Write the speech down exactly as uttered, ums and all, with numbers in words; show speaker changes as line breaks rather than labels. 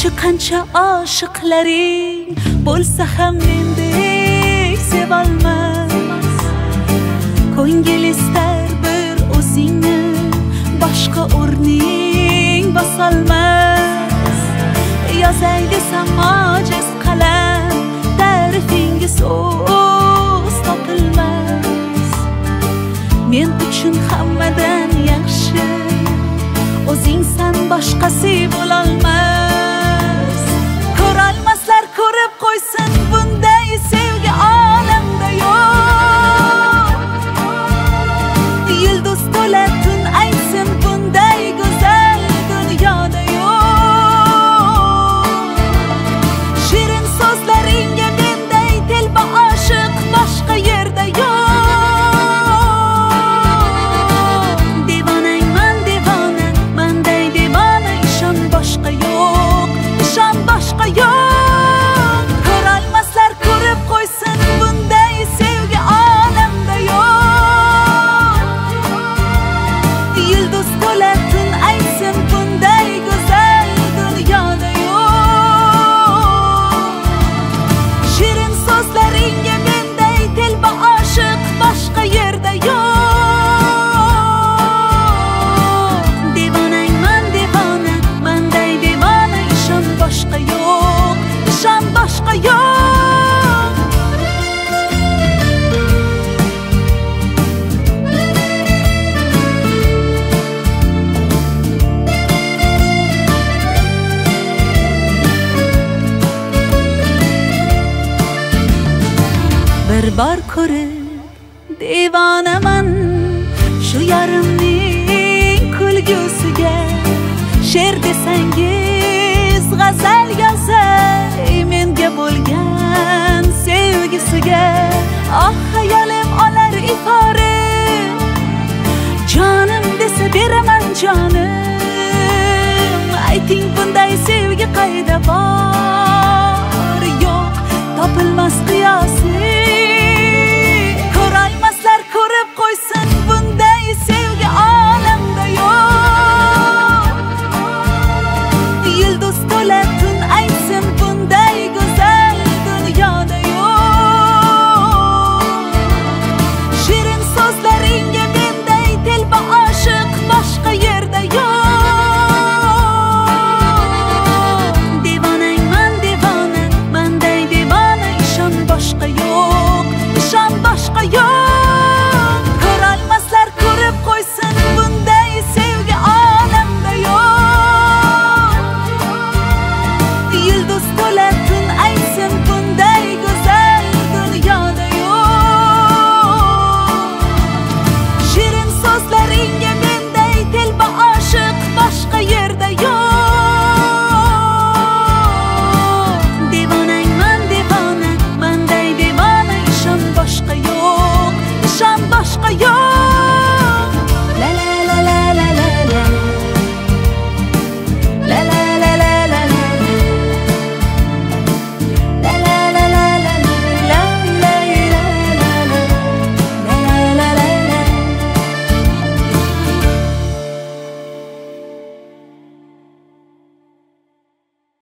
shu qancha oshiqlaring bo'lsa ham mendek sevolmas. Ko'ngil istar bir o'zingni, boshqa o'rning bosolmas. Yozay desam ojiz qalam, ta'rifinga so'z topilmas. Men uchun hammadan yaxshi o'zingsan, boshqasi bo'lolmas. Ko'rolmaslar ko'rib qo'ysin, bunday sevgi olamda yo'q. Yulduz to'la tun aytsin, bunday go'zal dunyoda yo'q. Shirin so'zlaringga menday telba oshiq boshqa yerda yo'q. Devonangman devona, manday devona, ishon boshqa yo'q, ishon boshqa yo'q. Ko'rolmaslar ko'rib qo'ysin, bunday sevgi olamda yo'q. Yulduz to'la tun aytsin, bunday go'zal dunyoda yo'q. Shirin so'zlaringga menday telba oshiq boshqa yerda yo'q. Devonangman devona, manday devona, ishon boshqa yo'q, ishon boshqa yo'q. Bir bor ko'rib devonaman shu yarimning kulgusiga. She'r desangiz g'azal yozay menga bo'lgan sevgisiga. Oh hayolim olar ifori, jonim desa beraman jonim. Ayting bunday sevgi qayda bor?